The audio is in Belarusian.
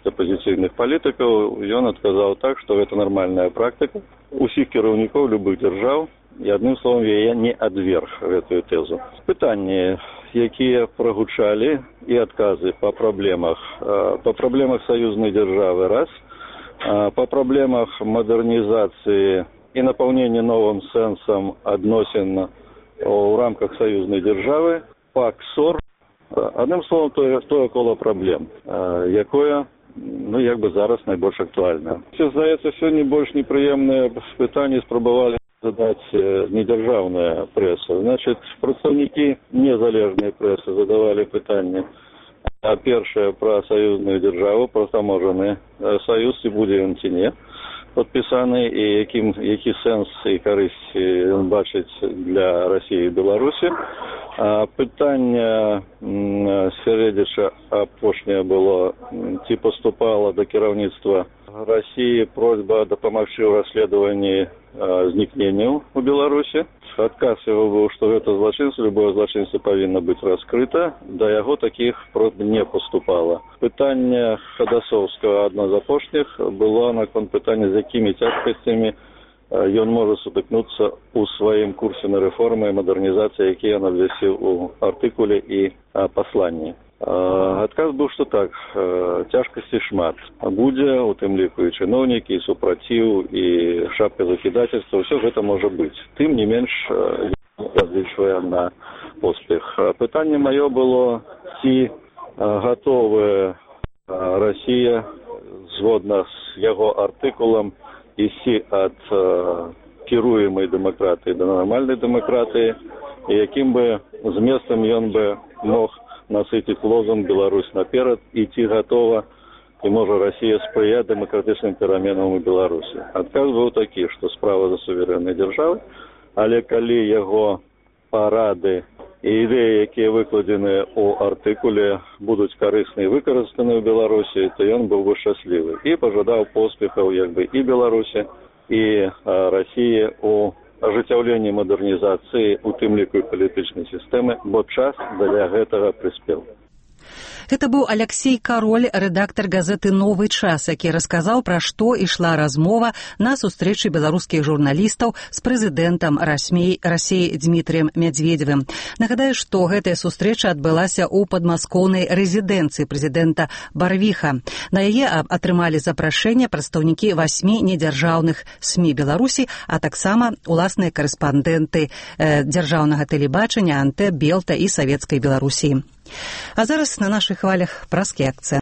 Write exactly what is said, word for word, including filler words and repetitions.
апозіцыйных палітыкаў, ён адказаў так, што гэта нармальная практыка усіх кіраўнікоў любых дзяржаў, і адным словам яе не адверг гэтую тэзу. Пытанні, якія прагучалі, і адказы па праблемах, па праблемах саюзнай дзяржавы раз, па праблемах мадэрнізацыі і напаўнення новым сэнсам адносін у рамках саюзнай дзяржавы, па ксор, адным словам тое, тое кола праблем, якое, ну, як бы зараз найбольш актуальна. Все, здаецца, сёння больш непрыемныя пытанні спрабавалі задаць недзяржаўная прэса. Значит, прадстаўнікі незалежнай прэсы задавалі пытанне. А першае пра саюзную дзяржаву, пра таможаны саюз, ці будзе ён ці не падпісаны, і якім, які сэнс і карысць ён бачыць для Расіі і Беларусі. А пытанне Сярэдзіча апошняе было, ці паступала да кіраўніцтва Расіі просьба дапамагчы ў расследаванні знікненняў у Беларусі. Адказ яго быў, што гэта злачынство, любое злачынство павінна быць раскрыта, да яго такіх просьб не паступала. Пытанне Хадасоўскага, адно з апошніх, было наконт пытання, з якімі цяжкасцямі ён можа сутыкнуцца ў сваім курсе на рэформы і мадэрнізацыі, які ён абвясціў у артыкуле і пасланні. Адказ быў, што так, цяжкасці шмат. Будзе, у тым ліку і чыноўнікі, і супраціў, і шапка закідательства, ўсё гэта можа быць. Тым не менш, разлічвае на поспех. Пытанне маё было, ці гатовая Расія, згодна з яго артыкулам, ісці ад кіруемай дэмакратыі да нармальнай дэмакратыі, і якім бы зместам ён бы мог насыціць лозунг «Беларусь наперад» і ці гатова, і можа Расія спрыяць дэмакратычным пераменам у Беларусі. Адказ быў такі, што справа за суверэннай дзяржавай, але калі яго парады і ідэі, якія выкладзены ў артыкуле, будуць карысна і выкарыстаны ў Беларусі, то ён быў бы шчаслівы. І пажадаў поспехаў як бы і Беларусі, і Расіі у ажыццяўленні мадэрнізацыі, у тым ліку і палітычнай сістэмы, бо час для гэтага прыспеў. Гэта быў Аляксей Кароль, рэдактар газеты «Новы час», які расказаў, пра што ішла размова на сустрэчы беларускіх журналістаў з прэзідэнтам Расіі Дмітрыем Мядзведзевым. Нагадаю, што гэтая сустрэча адбылася ў падмаскоўнай рэзідэнцыі прэзідэнта Барвіха. На яе атрымалі запрашэнне прадстаўнікі васьмі недзяржаўных СМІ Беларусі, а таксама уласныя карэспандэнты дзяржаўнага тэлебачання, Антэп, Белта і Савецкай Беларусі. А зараз на нашых хвалях праскія акцэнты.